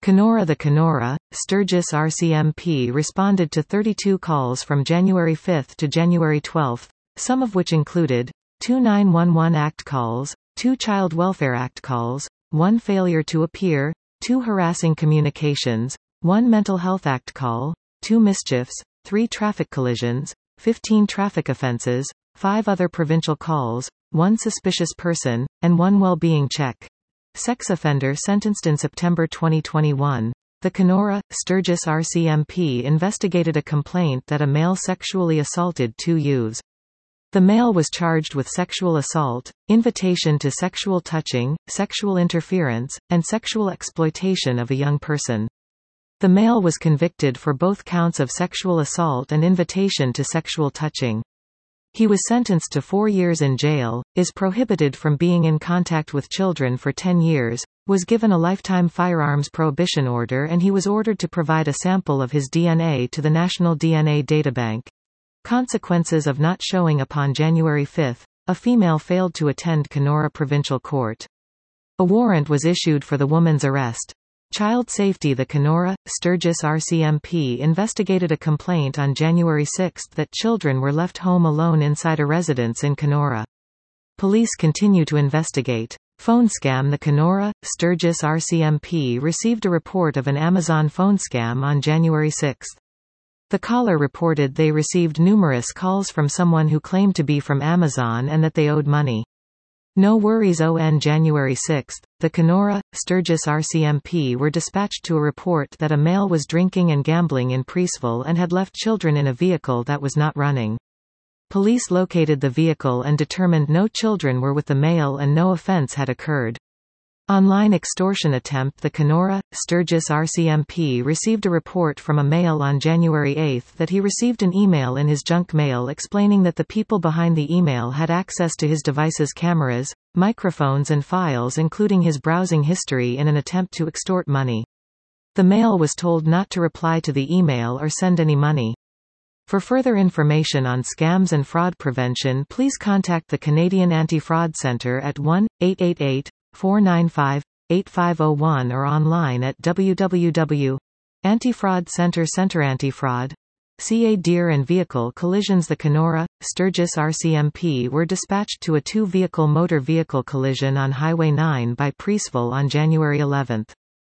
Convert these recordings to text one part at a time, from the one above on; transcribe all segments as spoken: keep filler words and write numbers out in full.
Kenora. The Kenora, Sturgis R C M P responded to thirty-two calls from January fifth to January twelfth, some of which included two nine one one Act calls, two Child Welfare Act calls, one failure to appear, two harassing communications, one Mental Health Act call, two mischiefs, three traffic collisions, fifteen traffic offenses, five other provincial calls, one suspicious person, and one well-being check. Sex offender sentenced in September twenty twenty-one. The Kenora, Sturgis R C M P investigated a complaint that a male sexually assaulted two youths. The male was charged with sexual assault, invitation to sexual touching, sexual interference, and sexual exploitation of a young person. The male was convicted for both counts of sexual assault and invitation to sexual touching. He was sentenced to four years in jail, is prohibited from being in contact with children for ten years, was given a lifetime firearms prohibition order, and he was ordered to provide a sample of his D N A to the National D N A Databank. Consequences of not showing. Upon January fifth, a female failed to attend Kenora Provincial Court. A warrant was issued for the woman's arrest. Child Safety. The Kenora, Sturgis R C M P investigated a complaint on January sixth that children were left home alone inside a residence in Kenora. Police continue to investigate. Phone scam. The Kenora, Sturgis R C M P received a report of an Amazon phone scam on January sixth. The caller reported they received numerous calls from someone who claimed to be from Amazon and that they owed money. No worries. On January sixth, the Kenora, Sturgis R C M P were dispatched to a report that a male was drinking and gambling in Preeceville and had left children in a vehicle that was not running. Police located the vehicle and determined no children were with the male and no offense had occurred. Online extortion attempt. The Kenora, Sturgis R C M P received a report from a male on January eighth that he received an email in his junk mail explaining that the people behind the email had access to his device's cameras, microphones and files, including his browsing history, in an attempt to extort money. The male was told not to reply to the email or send any money. For further information on scams and fraud prevention, please contact the Canadian Anti-Fraud Centre at one eight eight eight, four nine five, eight five zero one or online at w w w dot antifraud centre centre antifraud. C A Deer and vehicle collisions. The Kenora, Sturgis R C M P were dispatched to a two-vehicle motor vehicle collision on Highway nine by Preeceville on January eleventh.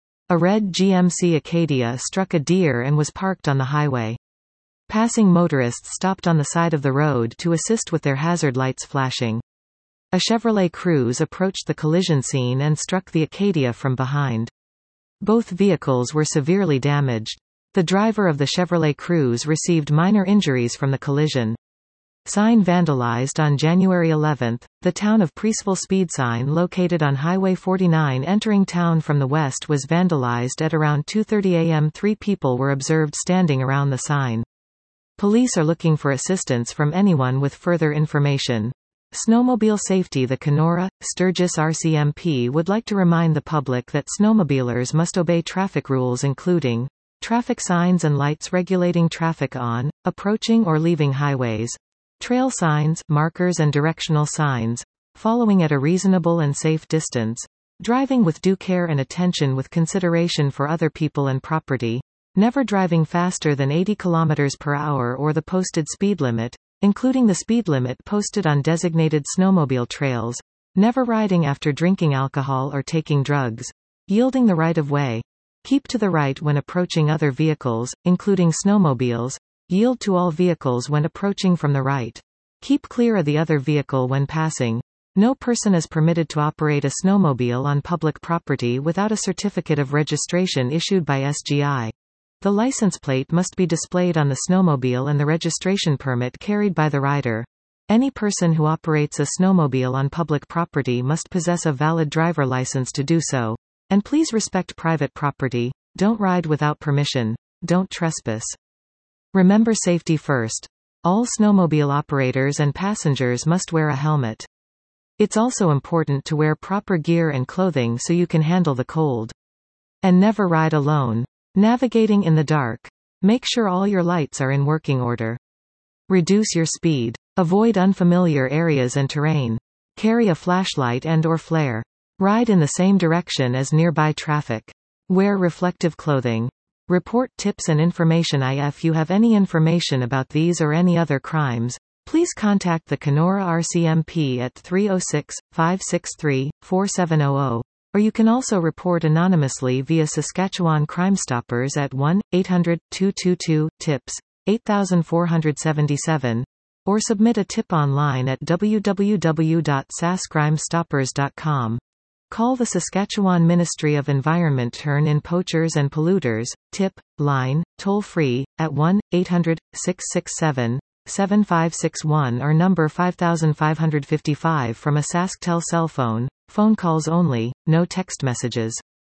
A red G M C Acadia struck a deer and was parked on the highway. Passing motorists stopped on the side of the road to assist with their hazard lights flashing. A Chevrolet Cruze approached the collision scene and struck the Acadia from behind. Both vehicles were severely damaged. The driver of the Chevrolet Cruze received minor injuries from the collision. Sign vandalized. On January eleventh, the town of Preeceville speed sign located on Highway forty-nine entering town from the west was vandalized at around two thirty a m Three people were observed standing around the sign. Police are looking for assistance from anyone with further information. Snowmobile safety. The Kenora, Sturgis R C M P would like to remind the public that snowmobilers must obey traffic rules including traffic signs and lights regulating traffic on, approaching or leaving highways, trail signs, markers and directional signs, following at a reasonable and safe distance, driving with due care and attention with consideration for other people and property, never driving faster than eighty kilometers per hour or the posted speed limit, including the speed limit posted on designated snowmobile trails, never riding after drinking alcohol or taking drugs, yielding the right of way, keep to the right when approaching other vehicles, including snowmobiles, yield to all vehicles when approaching from the right, keep clear of the other vehicle when passing. No person is permitted to operate a snowmobile on public property without a certificate of registration issued by S G I. The license plate must be displayed on the snowmobile and the registration permit carried by the rider. Any person who operates a snowmobile on public property must possess a valid driver license to do so. And please respect private property. Don't ride without permission. Don't trespass. Remember safety first. All snowmobile operators and passengers must wear a helmet. It's also important to wear proper gear and clothing so you can handle the cold. And never ride alone. Navigating in the dark. Make sure all your lights are in working order. Reduce your speed. Avoid unfamiliar areas and terrain. Carry a flashlight and or flare. Ride in the same direction as nearby traffic. Wear reflective clothing. Report tips and information. If you have any information about these or any other crimes, please contact the Kenora R C M P at three oh six, five six three, four seven zero zero, or you can also report anonymously via Saskatchewan Crime Stoppers at one eight hundred, two two two, TIPS, eight four seven seven, or submit a tip online at w w w dot sas crime stoppers dot com. Call the Saskatchewan Ministry of Environment. Turn in poachers and polluters. Tip line, toll free, at one eight hundred, six six seven, seven five six one or number five five five five from a SaskTel cell phone. Phone calls only, no text messages.